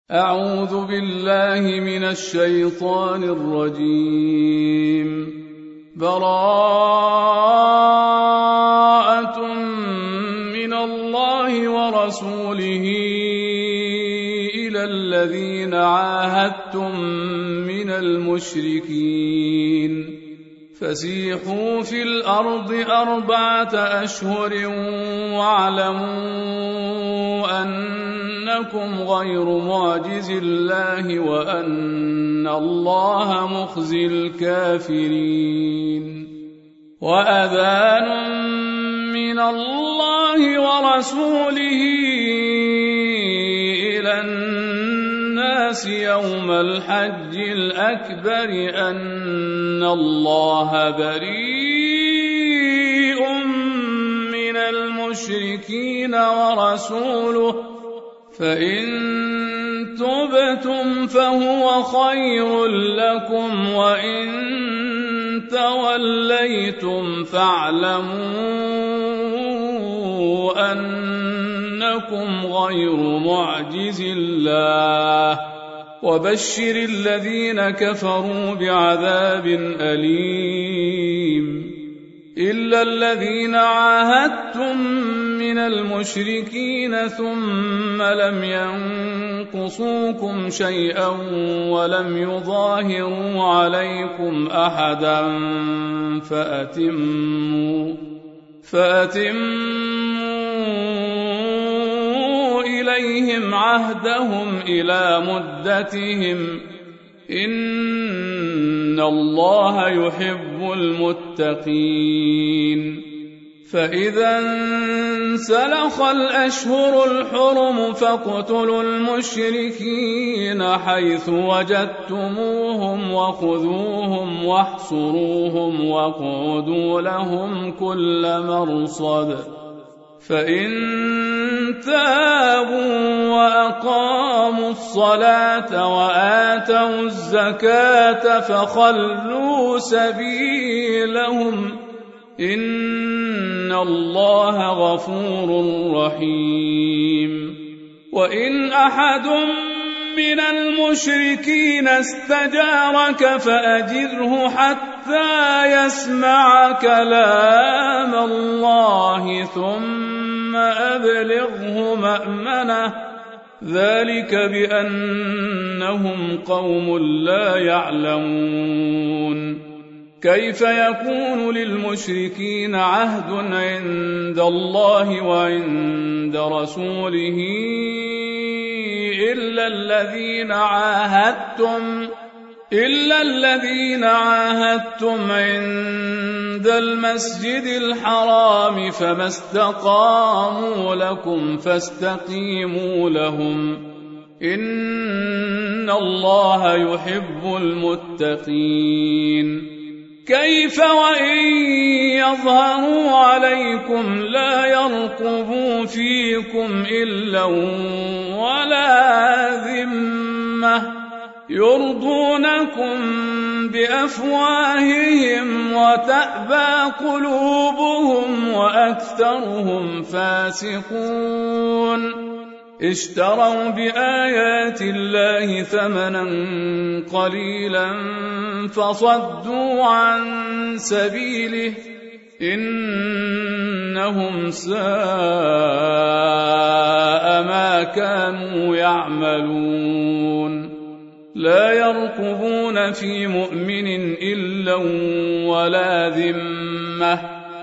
أعوذ بالله من الشيطان الرجيم. براءة من الله ورسوله إلى الذين عاهدتم من المشركين فسيحوا في الأرض 4 أشهر واعلموا أنكم غير معجز الله وأن الله مخزي الكافرين. وأذان من الله ورسوله إلى الناس يوم الحج الأكبر أن الله بريء من المشركين ورسوله فإن تبتم فهو خير لكم وإن توليتم فاعلموا أنكم غير معجز الله وبشر الذين كفروا بعذاب أليم. إلا الذين عاهدتم من المشركين ثم لم ينقصوكم شيئا ولم يظاهروا عليكم أحدا فأتموا إليهم عهدهم إلى مدتهم إن الله يحب المتقين. فإذا انسلخ الأشهر الحرم فاقتلوا المشركين حيث وجدتموهم وخذوهم واحصروهم واقعدوا لهم كل مرصد فإن تابوا وأقاموا الصلاة وآتوا الزكاة فخلوا سبيلهم إن الله غفور رحيم. وإن أحد من المشركين استجارك فأجره حتى يسمع كلام الله ثم أبلغه مأمنه ذلك بأنهم قوم لا يعلمون. كيف يكون للمشركين عهد عند الله وعند رسوله إلا الذين عاهدتم عند المسجد الحرام فما استقاموا لكم فاستقيموا لهم إن الله يحب المتقين. كيف وإن يظهروا عليكم لا يرقبوا فيكم إلا ولا ذمة يرضونكم بأفواههم وتأبى قلوبهم وأكثرهم فاسقون. اشتروا بآيات الله ثمنا قليلا فصدوا عن سبيله إنهم ساء ما كانوا يعملون. لا يرقبون في مؤمن إلا ولا ذمة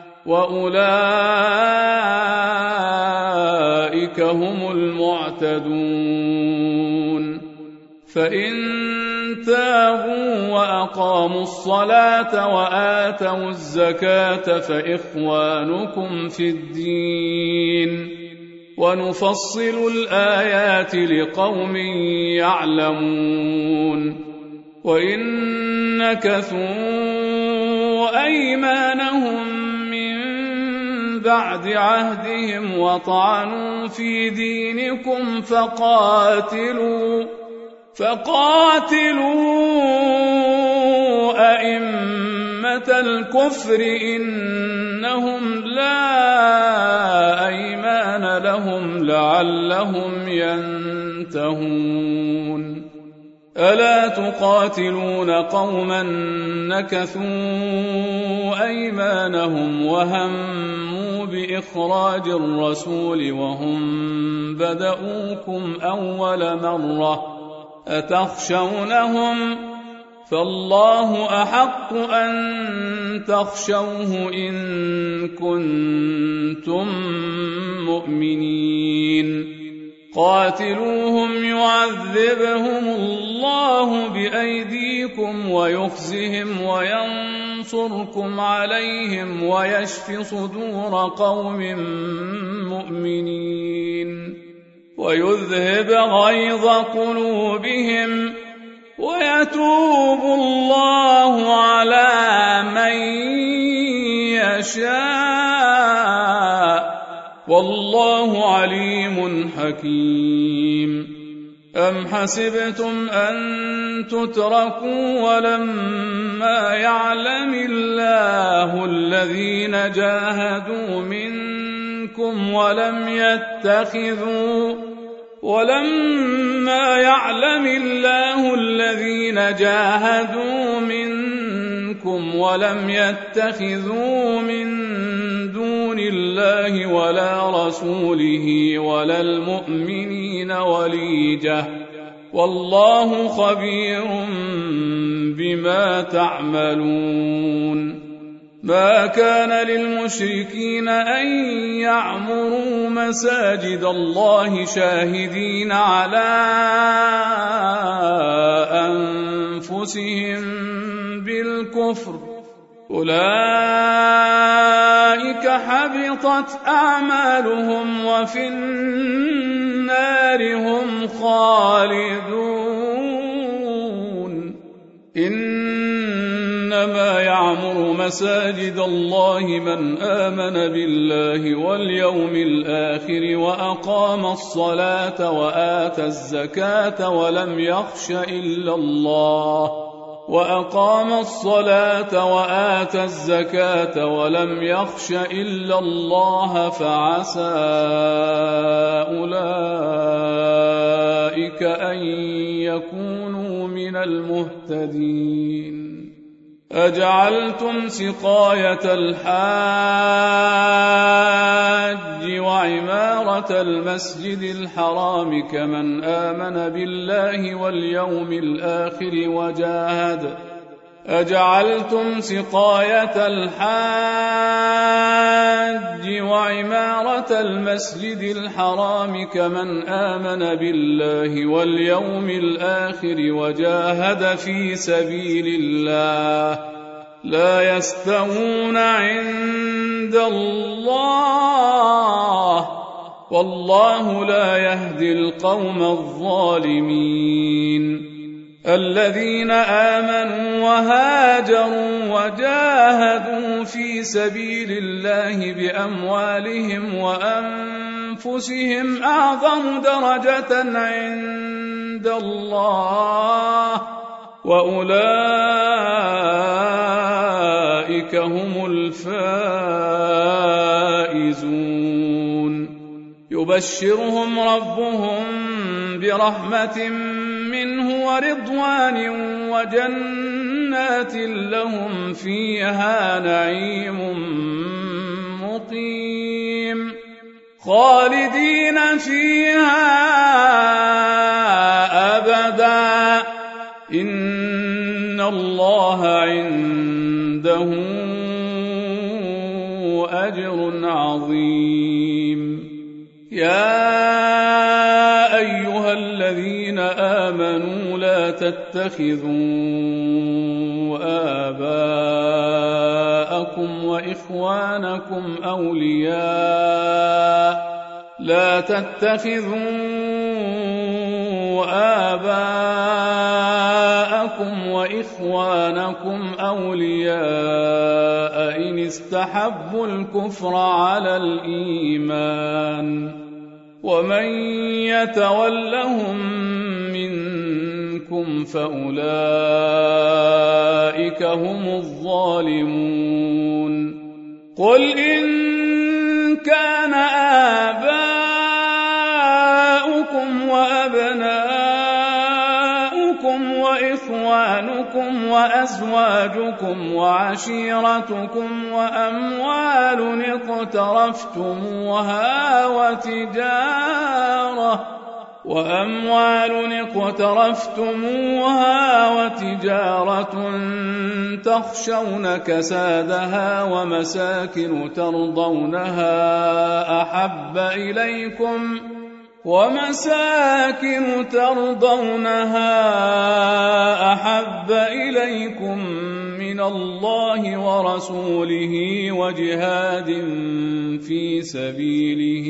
وأولئك هم المعتدون. فإن تابوا وأقاموا الصلاة وآتوا الزكاة فإخوانكم في الدين ونفصل الآيات لقوم يعلمون. وإن نكثوا أيمانهم بعد عهدهم وطعنوا في دينكم فقاتلوا أئمة الكفر إنهم لا أيمان لهم لعلهم ينتهون ألا تقاتلون قوما نكثوا أيمانهم وهموا بإخراج الرسول وهم بدؤوكم أول مرة أتخشونهم فالله أحق أن تخشوه إن كنتم مؤمنين قاتلوهم يعذبهم الله بأيديكم ويخزهم وينصركم عليهم ويشف صدور قوم مؤمنين ويذهب غيظ قلوبهم ويتوب الله على من يشاء والله عليم حكيم أم حسبتم أن تتركوا ولما يعلم الله الذين جاهدوا منكم ولما يعلم الله الذين جاهدوا منكم ولم يتخذوا من دون الله ولا رسوله ولا المؤمنين وليجة والله خبير بما تعملون ما كان للمشركين أن يعمروا مساجد الله شاهدين على أنفسهم بالكفر أولئك حبطت أعمالهم وفي النار هم خالدون إنما يعمر مساجد الله من آمن بالله واليوم الآخر وأقام الصلاة وآتى الزكاة ولم يخش إلا الله فعسى أولئك أن يكونوا من المهتدين أجعلتم سقاية الحاج وعمارة المسجد الحرام كمن آمن بالله واليوم الآخر وجاهد في سبيل الله لا يستوون عند الله والله لا يهدي القوم الظالمين الذين آمنوا وهاجروا وجاهدوا في سبيل الله بأموالهم وأنفسهم أعظم درجة عند الله وأولئك هم الفائزون يبشرهم ربهم برحمة منه ورضوان وجنات لهم فيها نعيم مقيم خالدين فيها أبدا إن الله عنده أجر عظيم يا أيها الذين آمنوا لا تتخذوا آباءكم وإخوانكم أولياء إن استحبوا الكفر على الإيمان ومن يتولهم منكم فأولئك هم الظالمون قل إن كان آباؤكم إخوانكم وأزواجكم وعشيرتكم وأموال اقترفتموها وتجارة تخشون كسادها ومساكن ترضونها أحب إليكم من الله ورسوله وجهاد في سبيله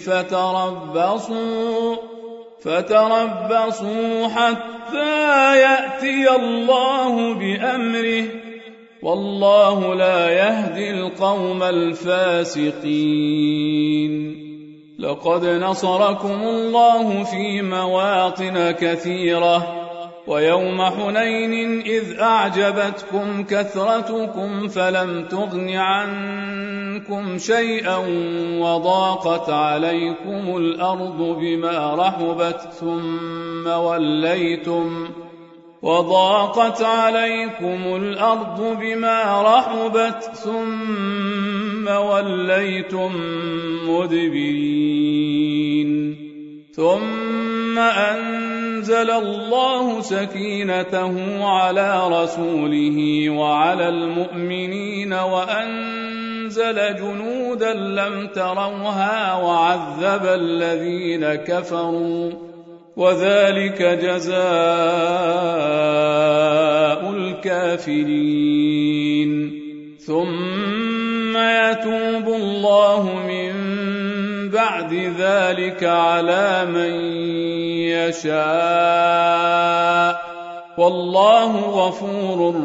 فتربصوا حتى يأتي الله بأمره والله لا يهدي القوم الفاسقين. لقد نصركم الله في مواطن كثيرة ويوم حنين إذ أعجبتكم كثرتكم فلم تغن عنكم شيئا وضاقت عليكم الأرض بما رحبت ثم وليتم مدبرين ثم أنزل الله سكينته على رسوله وعلى المؤمنين وأنزل جنودا لم تروها وعذب الذين كفروا وذلك جزاء الكافرين. ثم يتوب الله من بعد ذلك على من يشاء والله غفور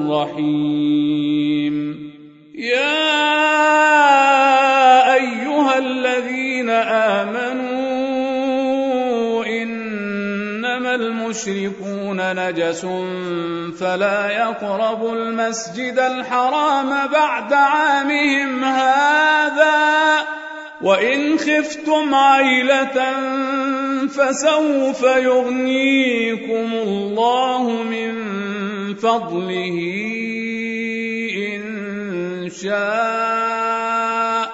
رحيم. يا أيها الذين آمنوا إنما المشركون نجس فلا يقربوا المسجد الحرام بعد عامهم هذا وإن خفتم عيلة فسوف يغنيكم الله من فضله إن شاء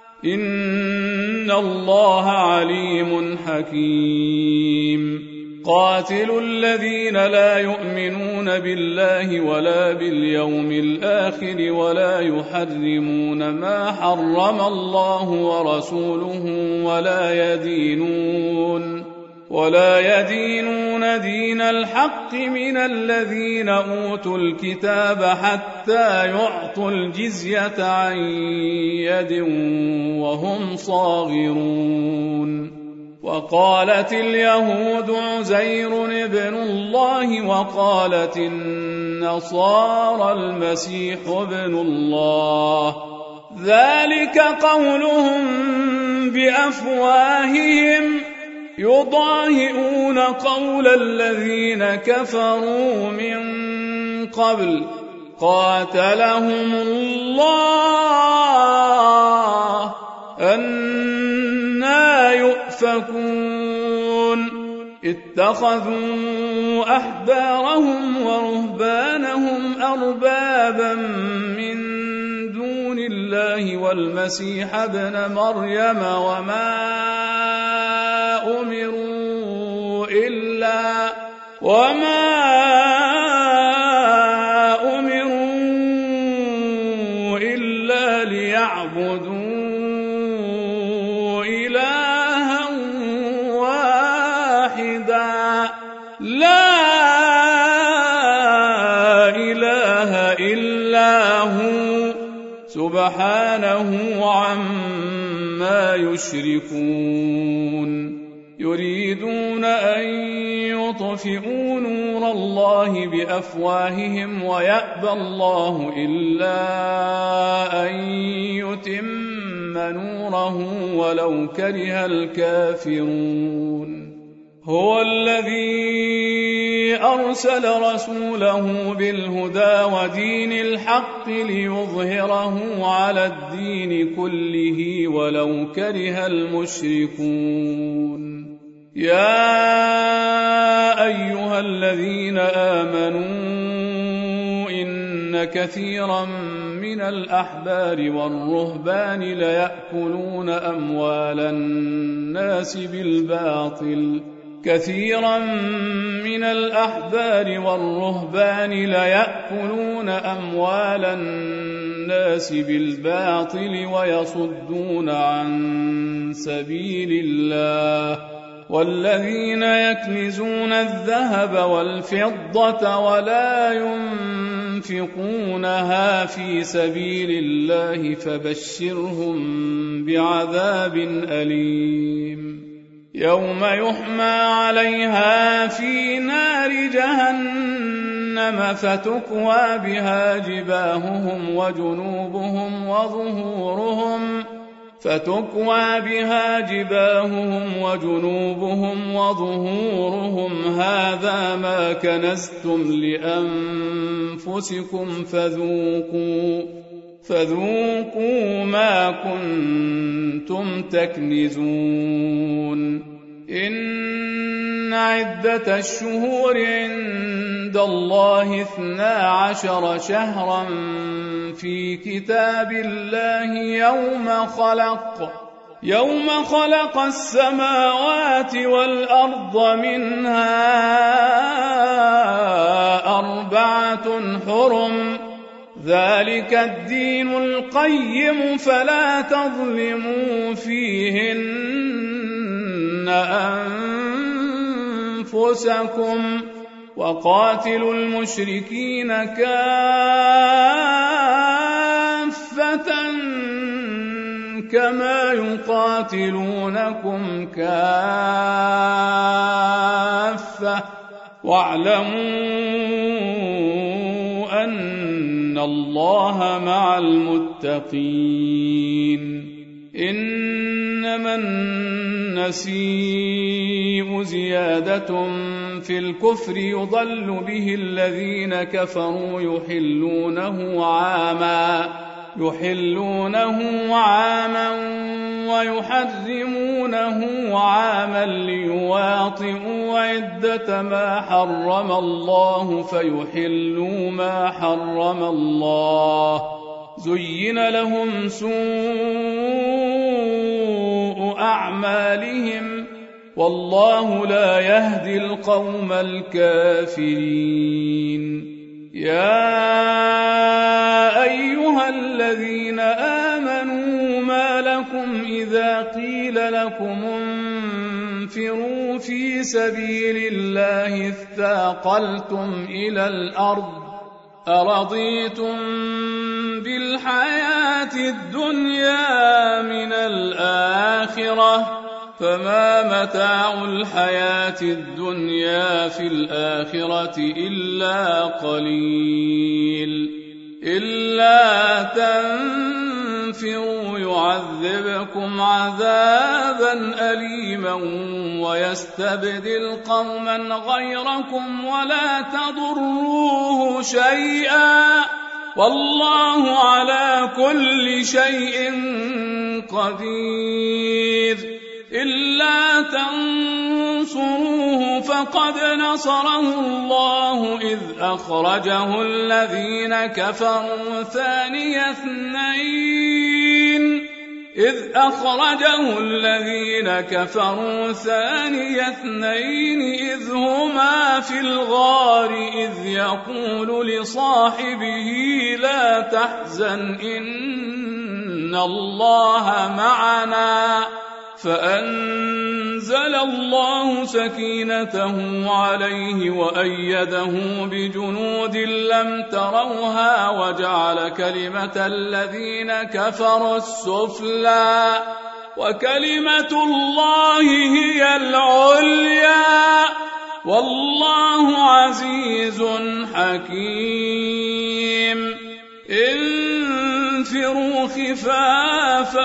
إن الله عليم حكيم. قاتلوا الذين لا يؤمنون بالله ولا باليوم الآخر ولا يحرمون ما حرم الله ورسوله ولا يدينون دين الحق من الذين أوتوا الكتاب حتى يعطوا الجزية عن يد وهم صاغرون. وقالت اليهود عزير ابن الله وقالت النصارى المسيح ابن الله ذلك قولهم بأفواههم يضاهئون قول الذين كفروا من قبل قاتلهم الله أنى يؤفكون. اتخذوا أحبارهم ورهبانهم أربابا من دون الله والمسيح ابن مريم وما أمروا إلا ليعبدوا إلها واحدا لا إله إلا هو سبحانه عما يشركون. يريدون أن يطفئوا نور الله بأفواههم ويأبى الله إلا أن يتم نوره ولو كره الكافرون. هو الذي أرسل رسوله بالهدى ودين الحق ليظهره على الدين كله ولو كره المشركون. يا أيها الذين آمنوا إن كثيرا من الأحبار والرهبان ليأكلون أموال الناس بالباطل ويصدون عن سبيل الله والذين يكنزون الذهب والفضة ولا ينفقونها في سبيل الله فبشرهم بعذاب أليم يوم يحمى عليها في نار جهنم فتكوى بها جباههم وجنوبهم وظهورهم هذا ما كنزتم لأنفسكم فذوقوا ما كنتم تكنزون إن عدة الشهور عند الله 12 شهرا في كتاب الله يوم خلق السماوات والأرض منها 4 حرم ذلك الدين القيم فلا تظلموا فيهن أنفسكم وقاتلوا المشركين كافة كما يقاتلونكم كافة واعلموا أن الله مع المتقين إنما النسيء زيادة في الكفر يضل به الذين كفروا يحلونه عاما ويحرمونه عاما ليواطئوا عدة ما حرم الله فيحلوا ما حرم الله زين لهم سوء أعمالهم والله لا يهدي القوم الكافرين يا أيها الذين آمنوا ما لكم إذا قيل لكم انفروا في سبيل الله اثاقلتم إلى الأرض أرضيتم بالحياة الدنيا من الآخرة فما متاع الحياة الدنيا في الآخرة إلا قليل إلا تنفروا يعذبكم عذابا أليما ويستبدل قوما غيركم ولا تضروه شيئا والله على كل شيء قدير إلا تنصروه فقد نصره الله إذ أخرجه الذين كفروا ثاني اثنين إذ هما في الغار إذ يقول لصاحبه لا تحزن إن الله معنا فأنزل الله سكينته عليه وأيده بجنود لم تروها وجعل كلمة الذين كفروا السفلى وكلمة الله هي العليا والله عزيز حكيم انفروا خفافا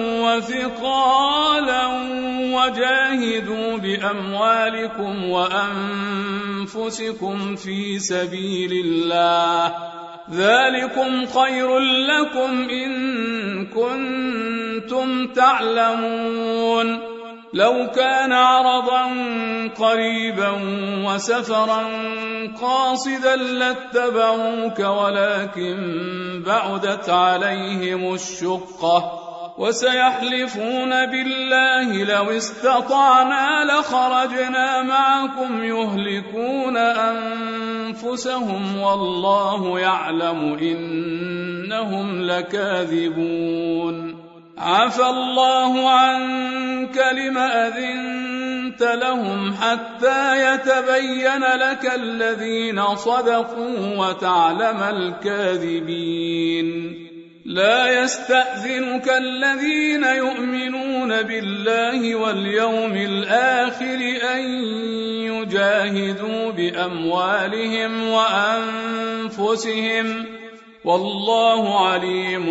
وثقالا وجاهدوا بأموالكم وأنفسكم في سبيل الله ذلكم خير لكم إن كنتم تعلمون لو كان عرضا قريبا وسفرا قاصدا لاتبعوك ولكن بعدت عليهم الشقة وسيحلفون بالله لو استطعنا لخرجنا معكم يهلكون أنفسهم والله يعلم إنهم لكاذبون عفى الله عنك لم أذنت لهم حتى يتبين لك الذين صدقوا وتعلم الكاذبين لا يستأذنك الذين يؤمنون بالله واليوم الآخر أن يجاهدوا بأموالهم وأنفسهم والله عليم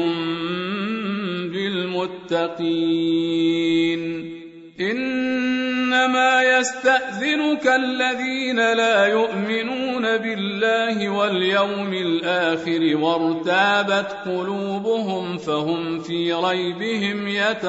بالمتقين إنما يستأذنك الذين لا يؤمنون بالله واليوم الآخر وارتابت قلوبهم فهم في ريبهم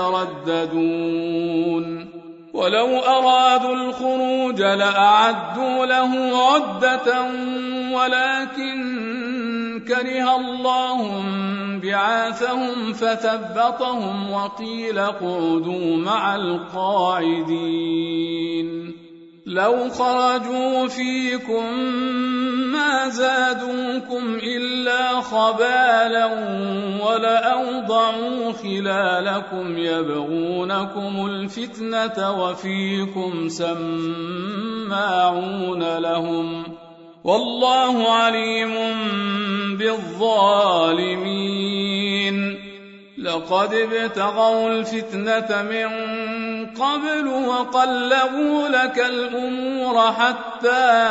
يترددون ولو أرادوا الخروج لأعدوا له عدة ولكن كره الله بعاثهم فثبطهم وقيل اقعدوا مع القاعدين لو خرجوا فيكم ما زادوكم إلا خبالا ولأوضعوا خلالكم يبغونكم الفتنة وفيكم سماعون لهم والله عليم بالظالمين لقد ابتغوا الفتنة من قبل وقلبوا لك الأمور حتى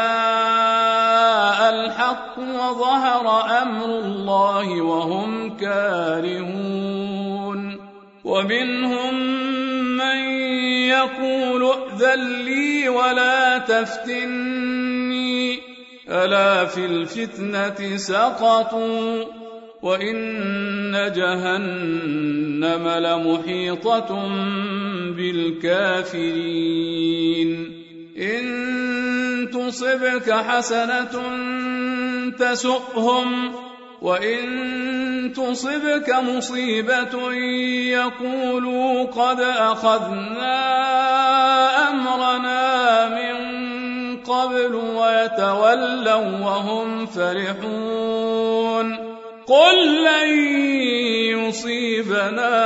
جاء الحق وظهر أمر الله وهم كارهون ومنهم من يقول ائذن لي ولا تفتني ألا في الفتنة سقطوا وإن جهنم لمحيطة بالكافرين إن تصبك حسنة تسؤهم وإن تصبك مصيبة يقولوا قد أخذنا أمرنا من قبل ويتولوا وهم فرحون قل لن يصيبنا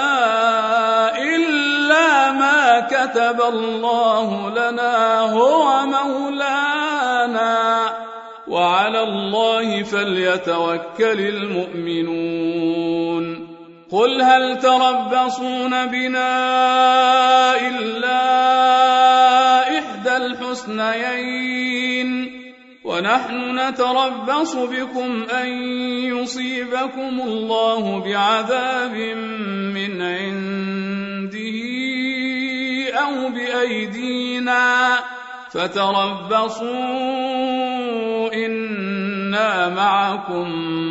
إلا ما كتب الله لنا هو مولانا وعلى الله فليتوكل المؤمنون قل هل تربصون بنا إلا إحدى الحسنيين ونحن نتربص بكم أن يصيبكم الله بعذاب من عنده أو بأيدينا فتربصوا إنا معكم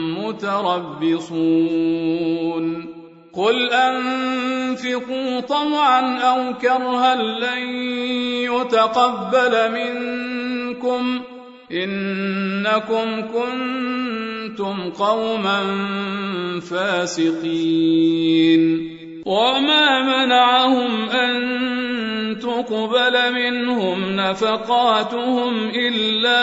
متربصون قل أنفقوا طوعا أو كرها لن يتقبل منكم إنكم كنتم قوما فاسقين وما منعهم أن تقبل منهم نفقاتهم إلا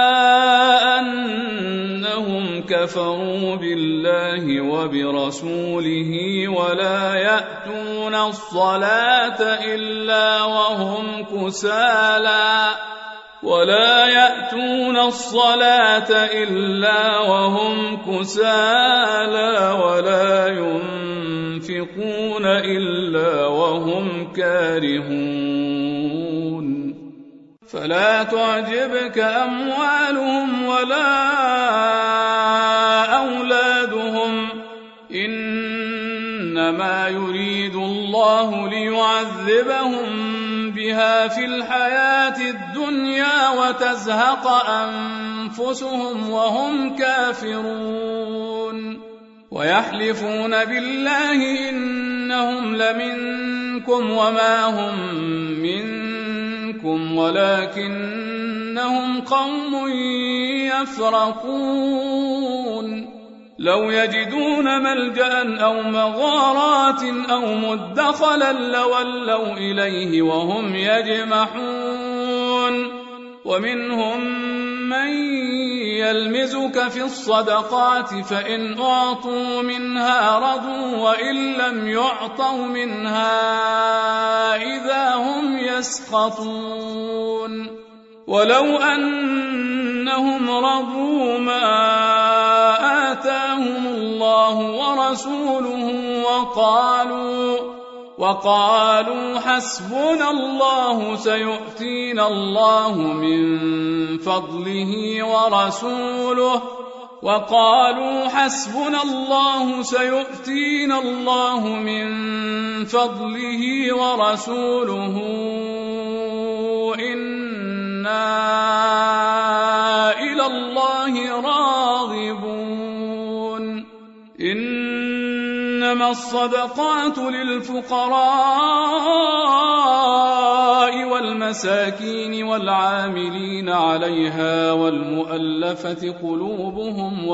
أنهم كفروا بالله وبرسوله ولا يأتون الصلاة إلا وهم كسالى ولا ينفقون إلا وهم كارهون فلا تعجبك أموالهم ولا أولادهم إنما يريد الله ليعذبهم بها في الحياة الدنيا وتزهق أنفسهم وهم كافرون ويحلفون بالله إنهم لمنكم منكم وما هم منكم ولكنهم قوم يفرقون لو يجدون ملجأ أو مغارات أو مدخلا لولوا إليه وهم يجمحون ومنهم من يلمزك في الصدقات فإن أعطوا منها رضوا وإن لم يعطوا منها إذا هم يسخطون ولو أنهم رضوا ما آتاهم الله ورسوله وقالوا حسبنا الله سيؤتينا الله من فضله ورسوله إنا إلى الله راغبون إنما الصدقات للفقراء والمساكين والعاملين عليها والمؤلفة قلوبهم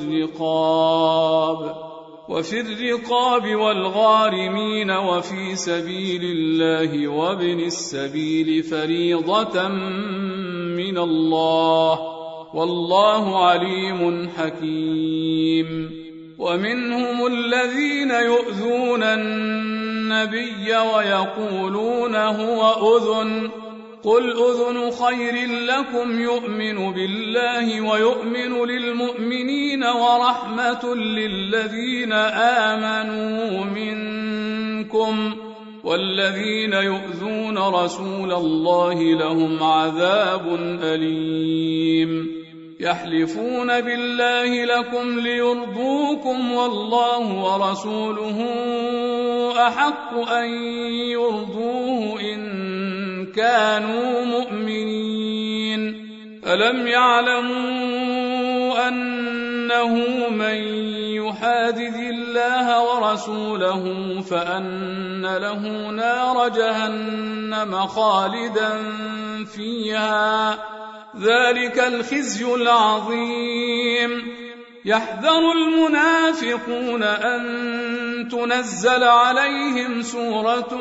وفي الرقاب والغارمين وفي سبيل الله وابن السبيل فريضة من الله والله عليم حكيم ومنهم الذين يؤذون النبي ويقولون هو أذن قل أذن خير لكم يؤمن بالله ويؤمن للمؤمنين ورحمة للذين آمنوا منكم والذين يؤذون رسول الله لهم عذاب أليم يحلفون بالله لكم ليرضوكم والله ورسوله أحق أن يرضوه إن كانوا مؤمنين ألم يعلموا أنه من يحادد الله ورسوله فأن له نار جهنم خالدا فيها ذلك الخزي العظيم يحذر المنافقون أن تنزل عليهم سورة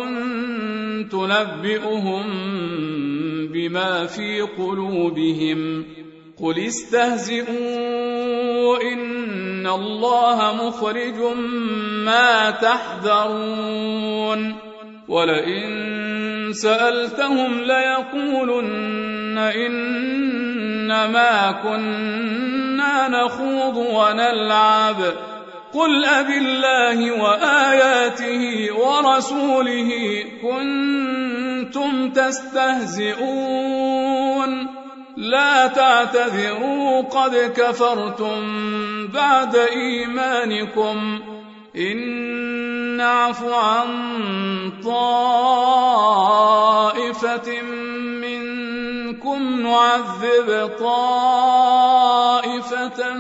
تنبئهم بما في قلوبهم قل استهزئوا إن الله مخرج ما تحذرون ولئن سألتهم ليقولن إنما كنا نخوض ونلعب قل أبالله وآياته ورسوله كنتم تستهزئون لا تعتذروا قد كفرتم بعد إيمانكم إن نعف عن طائفة منكم نعذب طائفة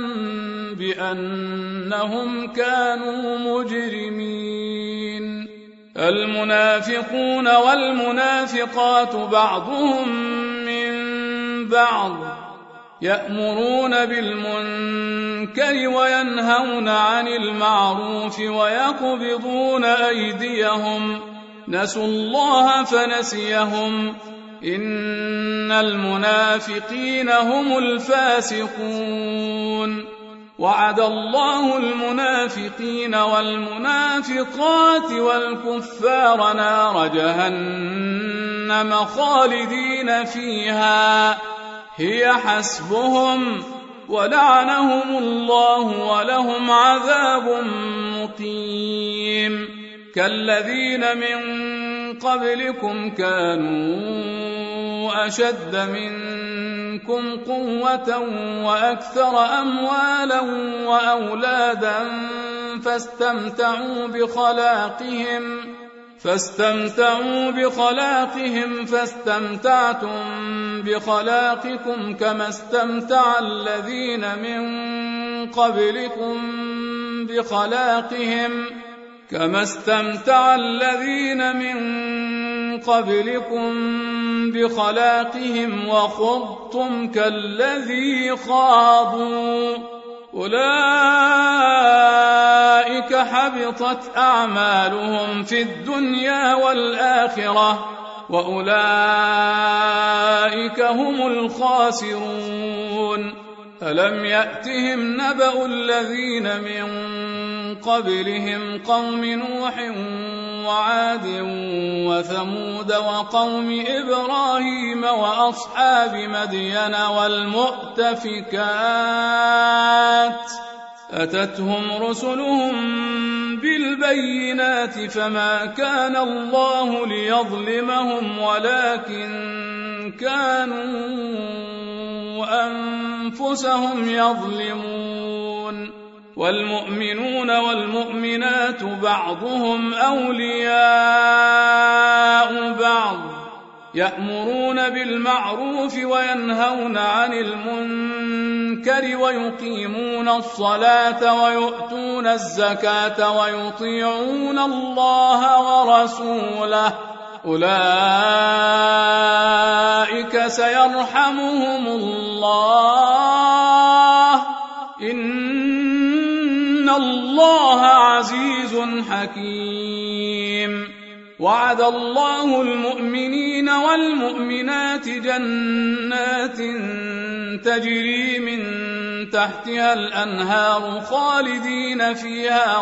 بأنهم كانوا مجرمين المنافقون والمنافقات بعضهم من بعض يأمرون بالمنكر وينهون عن المعروف ويقبضون أيديهم نسوا الله فنسيهم إن المنافقين هم الفاسقون وعد الله المنافقين والمنافقات والكفار نار جهنم خالدين فيها هي حسبهم ولعنهم الله ولهم عذاب مقيم كالذين من قبلكم كانوا أشد منكم قوة وأكثر أموالا وأولادا فاستمتعوا بخلاقهم فاستمتعتم بخلاقكم كما استمتع الذين من قبلكم كما استمتع الذين من قبلكم بخلاقهم وخضتم كالذي خاضوا أولئك حبطت أعمالهم في الدنيا والآخرة وأولئك هم الخاسرون ألم يأتهم نبأ الذين من قبلهم قوم نوح وعاد وثمود وقوم إبراهيم وأصحاب مدين والمؤتفكات أتتهم رسلهم بالبينات فما كان الله ليظلمهم ولكن كانوا أنفسهم يظلمون والمؤمنون والمؤمنات بعضهم أولياء بعض يأمرون بالمعروف وينهون عن المنكر ويقيمون الصلاة ويؤتون الزكاة ويطيعون الله ورسوله أولئك سيرحمهم الله إن الله عزيز حكيم وعد الله المؤمنين والمؤمنات جنات تجري من تحتها الأنهار خالدين فيها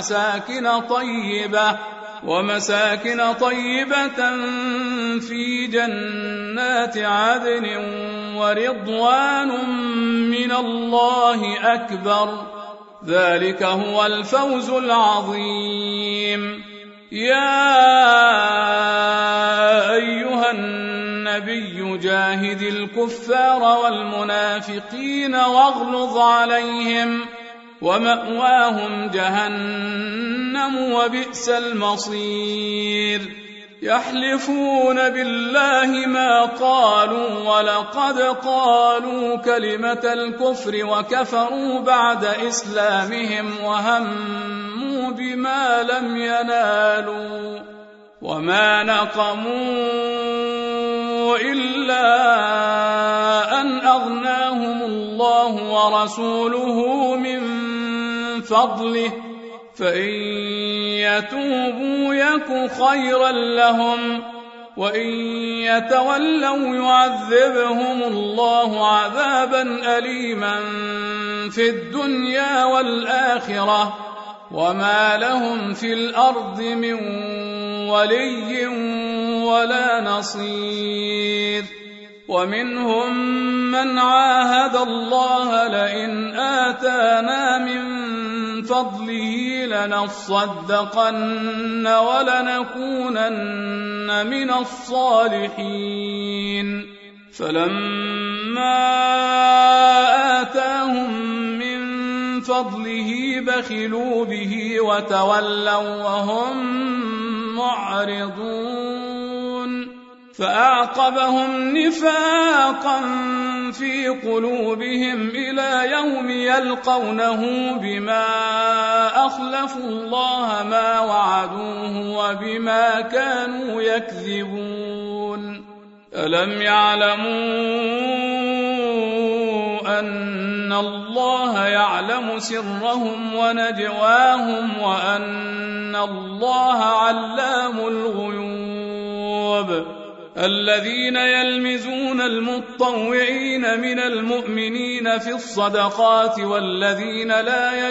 ومساكن طيبة في جنات عدن ورضوان من الله أكبر ذلك هو الفوز العظيم يا أيها النبي جاهد الكفار والمنافقين واغلظ عليهم ومأواهم جهنم وبئس المصير يحلفون بالله ما قالوا ولقد قالوا كلمة الكفر وكفروا بعد إسلامهم وهموا بما لم ينالوا وما نقموا إلا أن أغناهم الله ورسوله من فضله فإن يتوبوا يك خيرا لهم وإن يتولوا يعذبهم الله عذابا أليما في الدنيا والآخرة وما لهم في الأرض من ولي ولا نصير ومنهم من عاهد الله لئن آتانا من فضله لنصدقن ولنكونن من الصالحين فلما آتاهم من فضله بخلوا به وتولوا وهم معرضون فأعقبهم نفاقا في قلوبهم إلى يوم يلقونه بما أخلفوا الله ما وعدوه وبما كانوا يكذبون ألم يعلموا أن الله يعلم سرهم ونجواهم وأن الله علام الغيوب الذين يلمزون المطوعين من المؤمنين في الصدقات والذين لا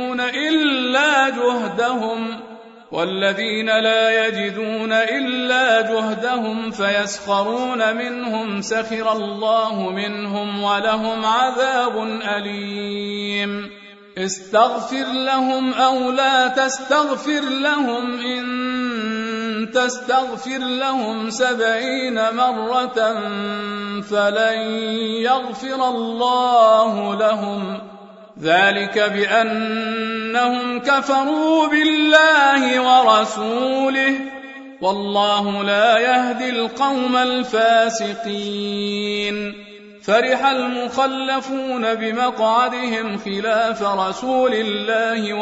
يجدون إلا جهدهم فيسخرون منهم سخر الله منهم ولهم عذاب أليم استغفر لهم أو لا تستغفر لهم إن تستغفر لهم 70 مرة فلن يغفر الله لهم ذلك بأنهم كفروا بالله ورسوله والله لا يهدي القوم الفاسقين فرح المخلفون بمقعدهم خلاف رسول الله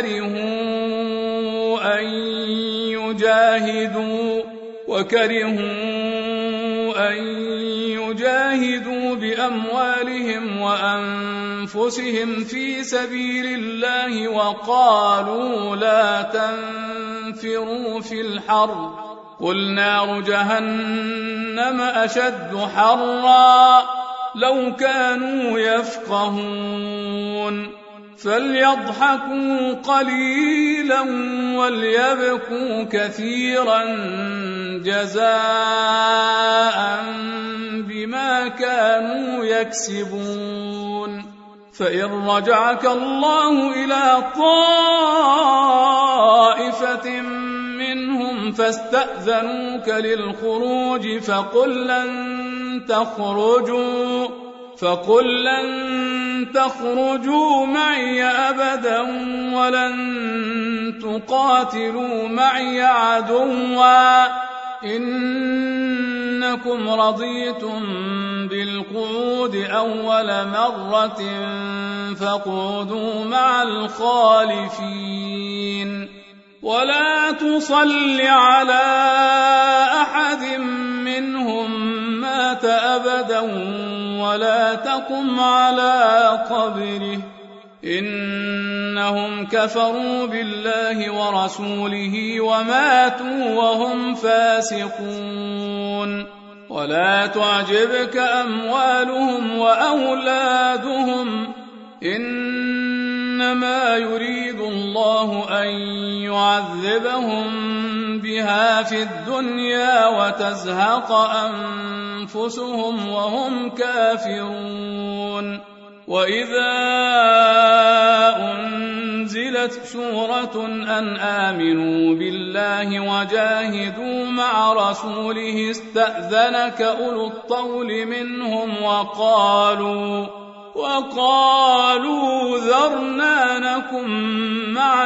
وكرهوا أن يجاهدوا بأموالهم وأنفسهم في سبيل الله وقالوا لا تنفروا في الحر قل نار جهنم أشد حرا لو كانوا يفقهون فليضحكوا قليلا وليبكوا كثيرا جزاء بما كانوا يكسبون فإن رجعك الله إلى طائفة منهم فاستأذنوك للخروج فقل لن تخرجوا معي أبدا ولن تقاتلوا معي عدوا إنكم رضيتم بالقعود أول مرة فاقعدوا مع الخالفين ولا تصل على أحد منهم مات أبدا ولا تقم على قبره إنهم كفروا بالله ورسوله وماتوا وهم فاسقون ولا تعجبك أموالهم وأولادهم إنما يريد الله أن يعذبهم بها في الدنيا وتزهق أنفسهم وهم كافرون وإذا أنزلت سورة أن آمنوا بالله وجاهدوا مع رسوله استأذنك أولو الطول منهم وقالوا ذرنا نكن مع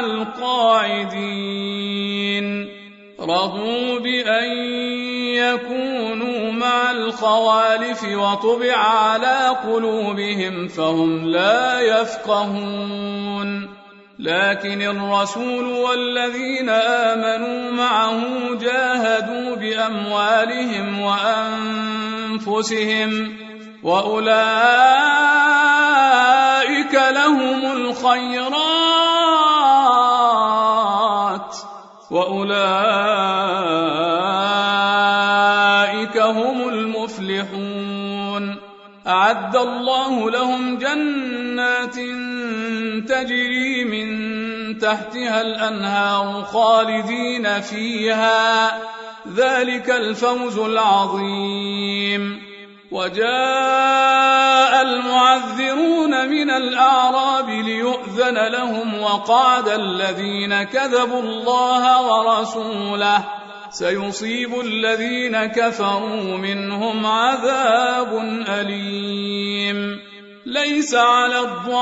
القاعدين رضوا بأن يكونوا مع الخوالف وطبع على قلوبهم فهم لا يفقهون لكن الرسول والذين آمنوا معه جاهدوا بأموالهم وأنفسهم وأولئك لهم الخيرات وأولئك هم المفلحون أعد الله لهم جنات تجري من تحتها الأنهار خالدين فيها ذلك الفوز العظيم وجاء المعذرون من الأعراب ليؤذن لهم وقعد الذين كذبوا الله ورسوله سيصيب الذين كفروا منهم عذاب أليم ليس على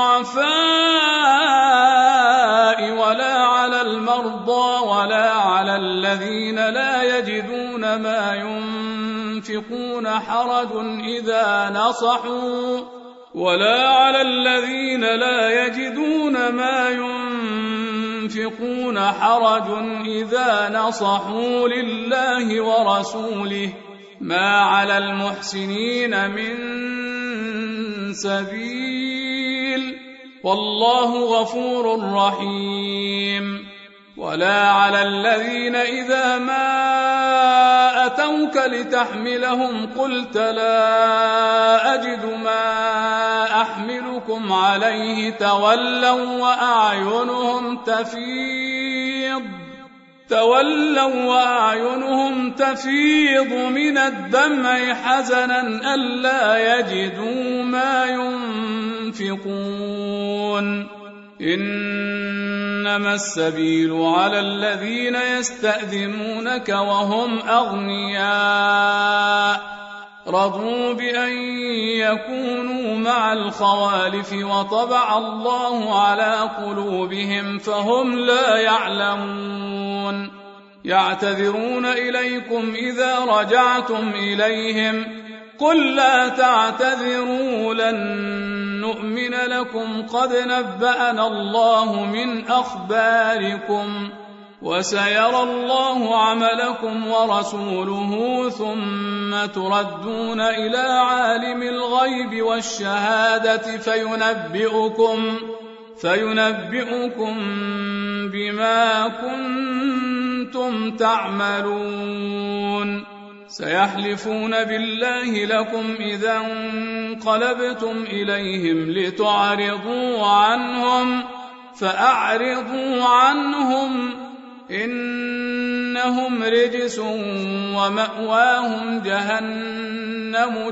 الضعفاء ولا على المرضى ولا على الذين لا يجدون ما ينفقون حرج إذا نصحوا لله ورسوله ما على المحسنين من سبيل والله غفور رحيم ولا على الذين إذا ما أتوك لتحملهم قلت لا أجد ما أحملكم عليه تولوا وأعينهم تفيض من الدمع حزنا ألا يجدوا ما ينفقون إنما السبيل على الذين يستأذنونك وهم أغنياء رضوا بأن يكونوا مع الخوالف وطبع الله على قلوبهم فهم لا يعلمون يعتذرون إليكم إذا رجعتم إليهم قل لا تعتذروا لن نؤمن لكم قد نبأنا الله من أخباركم وسيرى الله عملكم ورسوله ثم تردون إلى عالم الغيب والشهادة فينبئكم بما كنتم تعملون سيحلفون بالله لكم إذا انقلبتم إليهم لتعرضوا عنهم فأعرضوا عنهم إنهم رجس ومأواهم جهنم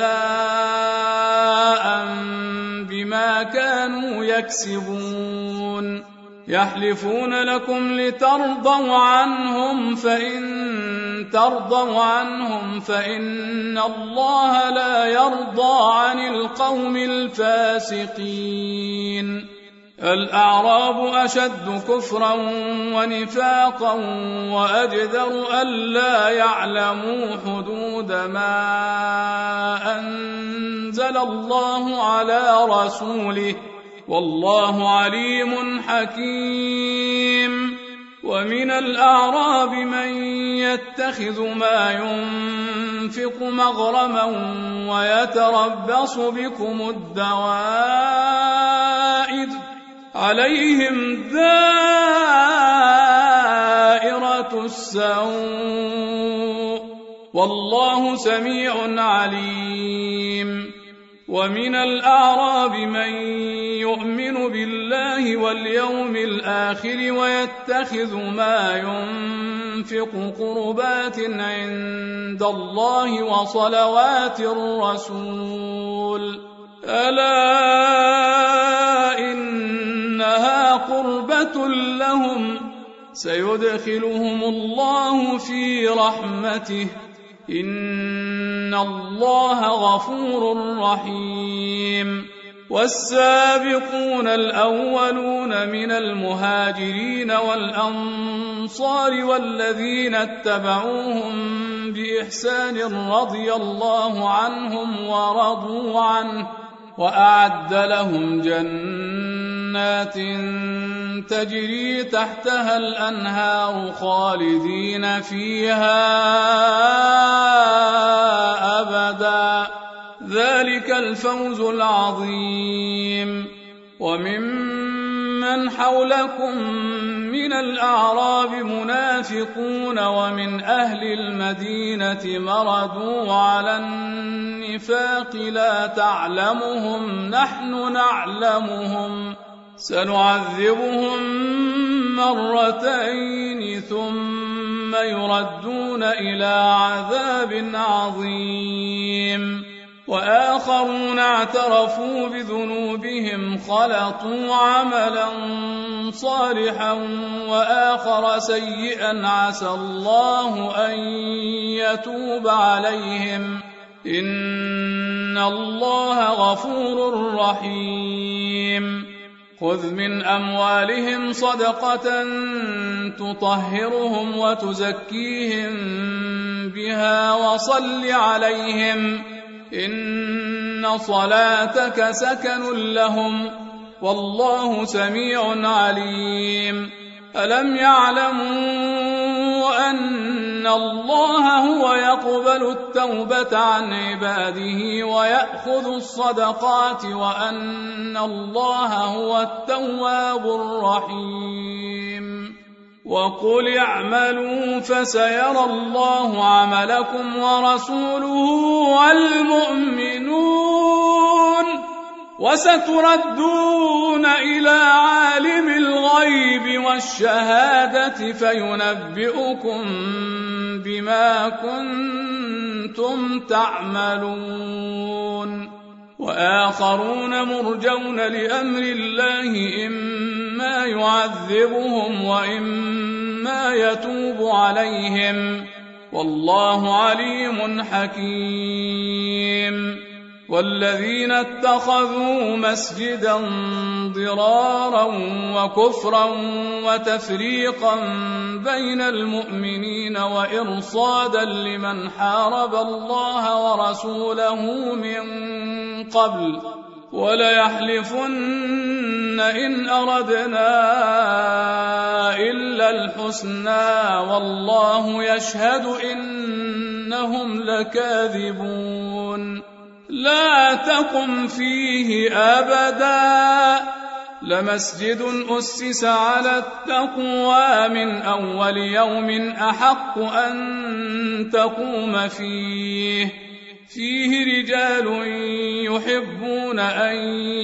جزاء بما كانوا يكسبون يحلفون لكم لترضوا عنهم فإن ترضوا عنهم فإن الله لا يرضى عن القوم الفاسقين الأعراب أشد كفرا ونفاقا وأجدر ألا يعلموا حدود ما أنزل الله على رسوله والله عليم حكيم ومن الأعراب من يتخذ ما ينفق مغرما ويتربص بكم الدوائر عليهم دائرة السوء والله سميع عليم ومن الأعراب من يؤمن بالله واليوم الآخر ويتخذ ما ينفق قربات عند الله وصلوات الرسول ألا إنها قربة لهم سيدخلهم الله في رحمته إن الله غفور رحيم والسابقون الأولون من المهاجرين والأنصار والذين اتبعوهم بإحسان رضي الله عنهم ورضوا عنه وأعد لهم جنات تجري تحتها الأنهار خالدين فيها أبدا ذلك الفوز العظيم وممن حولكم من الأعراب منافقون ومن أهل المدينة مردوا على النفاق لا تعلمهم نحن نعلمهم سنعذبهم مرتين ثم يردون إلى عذاب عظيم وآخرون اعترفوا بذنوبهم خلطوا عملا صالحا وآخر سيئا عسى الله أن يتوب عليهم إن الله غفور رحيم خذ من أموالهم صدقة تطهرهم وتزكيهم بها وصل عليهم إن صلاتك سكن لهم والله سميع عليم ألم يعلموا أن الله هو يقبل التوبة عن عباده ويأخذ الصدقات وأن الله هو التواب الرحيم وقل اعملوا فسيرى الله عملكم ورسوله والمؤمنون وستردون إلى عالم الغيب والشهادة فينبئكم بما كنتم تعملون وآخرون مرجون لأمر الله إما يعذبهم وإما يتوب عليهم والله عليم حكيم والذين اتخذوا مسجدا ضرارا وكفرا وتفريقا بين المؤمنين وإرصادا لمن حارب الله ورسوله من قبل وليحلفن إن أردنا إلا الحسنى والله يشهد إنهم لكاذبون لا تقم فيه أبدا لمسجد أسس على التقوى من أول يوم أحق أن تقوم فيه رجال يحبون أن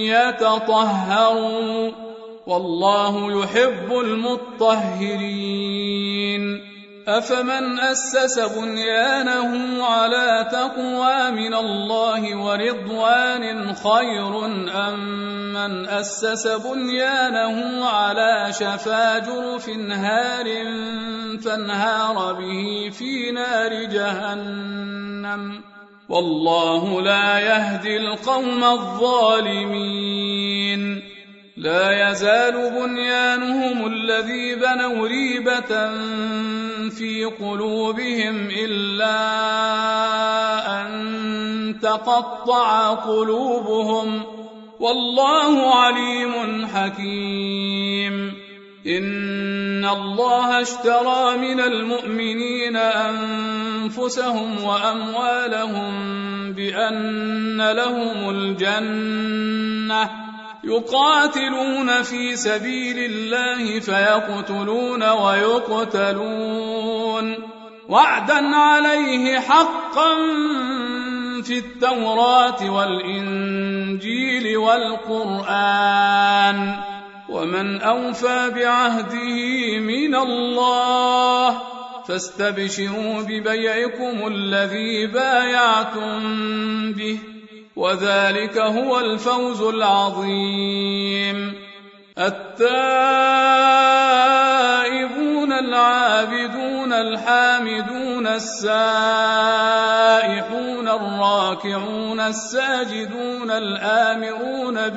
يتطهروا والله يحب المطهرين أفمن أسس بنيانه على تقوى من الله ورضوان خير أم من أسس بنيانه على شفا جرف هار فانهار به في نار جهنم والله لا يهدي القوم الظالمين لا يزال بنيانهم الذي بنوا ريبة في قلوبهم إلا أن تقطع قلوبهم والله عليم حكيم إن الله اشترى من المؤمنين أنفسهم وأموالهم بأن لهم الجنة يقاتلون في سبيل الله فيقتلون ويقتلون وعدا عليه حقا في التوراة والإنجيل والقرآن ومن أوفى بعهده من الله فاستبشروا ببيعكم الذي بايعتم به وذلك هو الفوز العظيم التائبون العابدون الحامدون السائحون الراكعون الساجدون الآمرون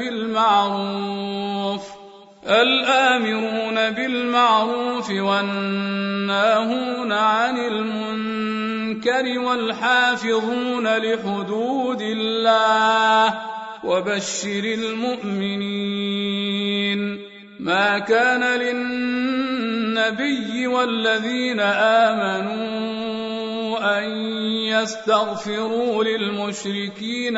بالمعروف والناهون عن المنكر والحافظون لحدود الله وبشر المؤمنين ما كان للنبي والذين آمنوا أن يستغفروا للمشركين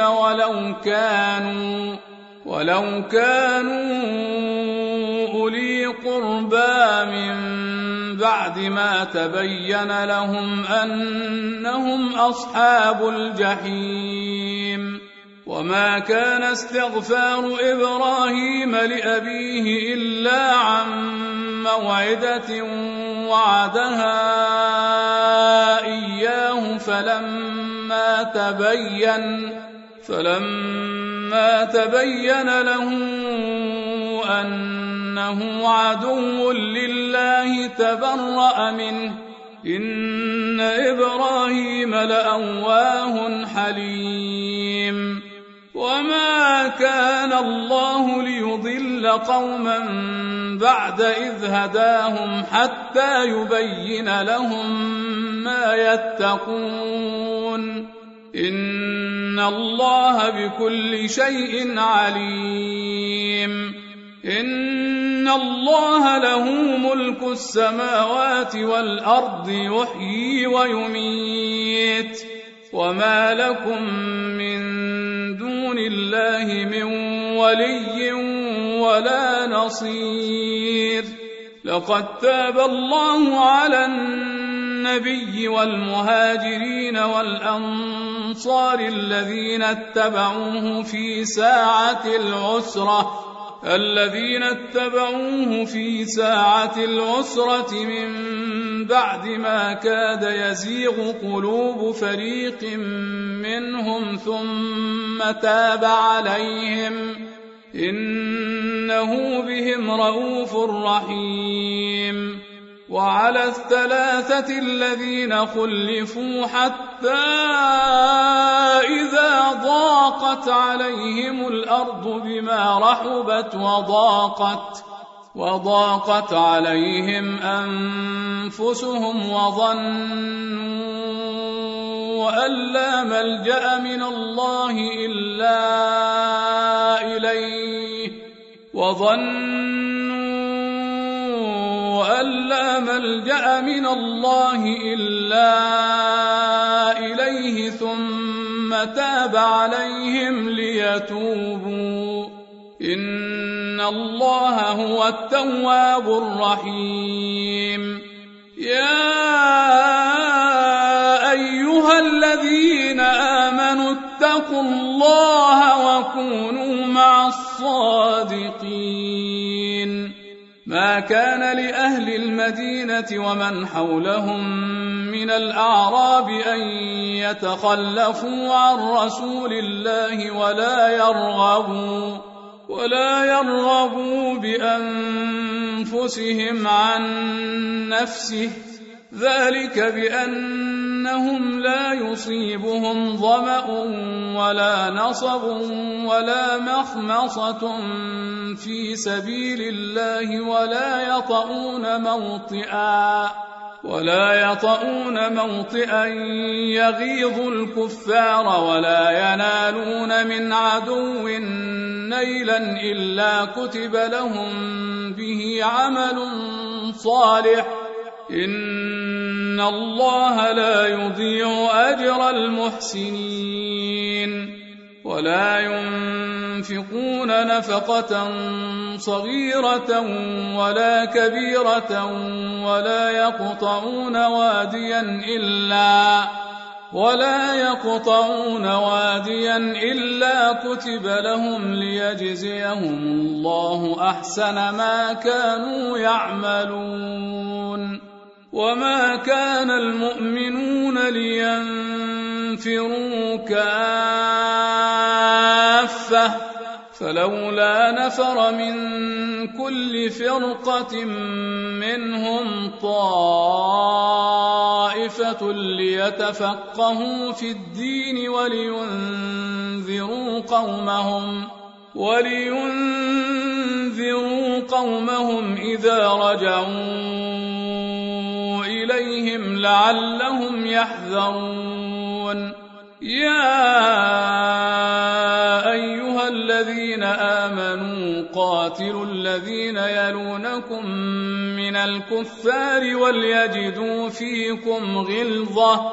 ولو كانوا أولي قربى من بعد ما تبين لهم أنهم أصحاب الجحيم وما كان استغفار إبراهيم لأبيه إلا عن موعدة وعدها إياه فلما تبين له أنه عدو لله تبرأ منه إن إبراهيم لأواه حليم وما كان الله ليضل قوما بعد إذ هداهم حتى يبين لهم ما يتقون إن الله بكل شيء عليم إن الله له ملك السماوات والأرض يحيي ويميت وما لكم من دون الله من ولي ولا نصير لقد تاب الله على النبي والمهاجرين والأنصار الذين اتبعوه في ساعة العسرة من بعد ما كاد يزيغ قلوب فريق منهم ثم تاب عليهم إنه بهم رءوف رحيم وعلى الثلاثة الذين خلفوا حتى إذا ضاقت وضاقت عليهم الأرض بما رحبت وضاقت عليهم أنفسهم وظنوا أن لا ملجأ من الله إلا إليه ثم تاب عليهم ليتوبوا إن الله هو التواب الرحيم. يا أيها الذين آمنوا اتقوا الله وكونوا مع الصادقين. ما كان لأهل المدينة ومن حولهم من الأعراب أن يتخلفوا عن رسول الله ولا يرغبوا بأنفسهم عن نفسه، ذلك بأنهم لا يصيبهم ظمأ ولا نصب ولا مخمصة في سبيل الله ولا يطؤون موطئا يغيظ الكفار ولا ينالون من عدو نيلا إلا كتب لهم به عمل صالح إن الله لا يضيع أجر المحسنين. ولا ينفقون نفقة صغيرة ولا كبيرة ولا يقطعون واديا إلا كتب لهم ليجزيهم الله أحسن ما كانوا يعملون. وما كان المؤمنون لينفروا كافة فلولا نفر من كل فرقة منهم طائفة ليتفقهوا في الدين ولينذروا قومهم إذا رجعوا إليهم لعلهم يحذرون. يا أيها الذين آمنوا قاتلوا الذين يلونكم من الكفار وليجدوا فيكم غلظة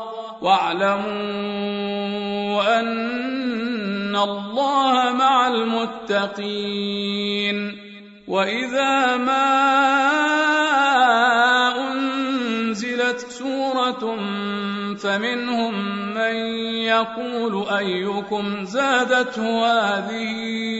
واعلموا أن الله مع المتقين. وإذا ما أنزلت سورة فمنهم من يقول أيكم زادته هذه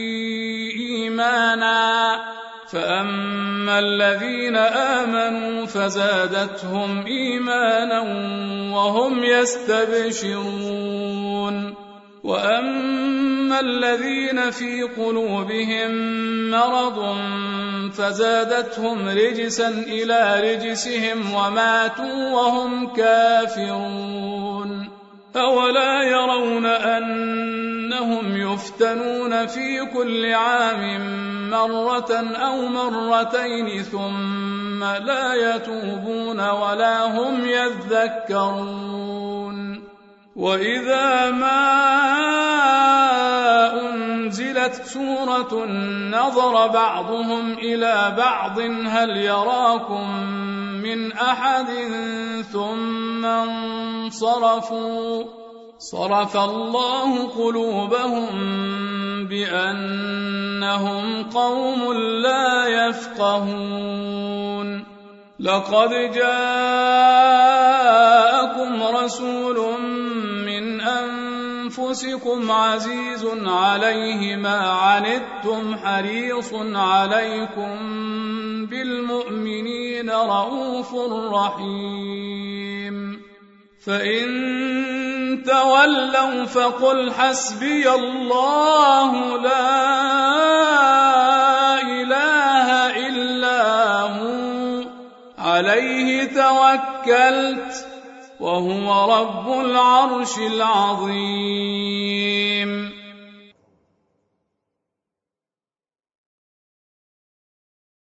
إيمانا فأما الذين آمنوا فزادتهم إيمانا وهم يستبشرون. وأما الذين في قلوبهم مرض فزادتهم رجسا إلى رجسهم وماتوا وهم كافرون. أولا يرون أنهم يفتنون في كل عام مرة أو مرتين ثم لا يتوبون ولا هم يذكرون. وإذا ما أنزلت سورة نظر بعضهم إلى بعض هل يراكم من أحد ثم انصرفوا صرف الله قلوبهم بأنهم قوم لا يفقهون. لقد جاءكم رسول من أنفسكم عزيز عليه ما عنتم حريص عليكم بالمؤمنين رؤوف رحيم. فإن تولوا فقل حسبي الله لا إله إلا هو عليه توكلت وهو رب العرش العظيم.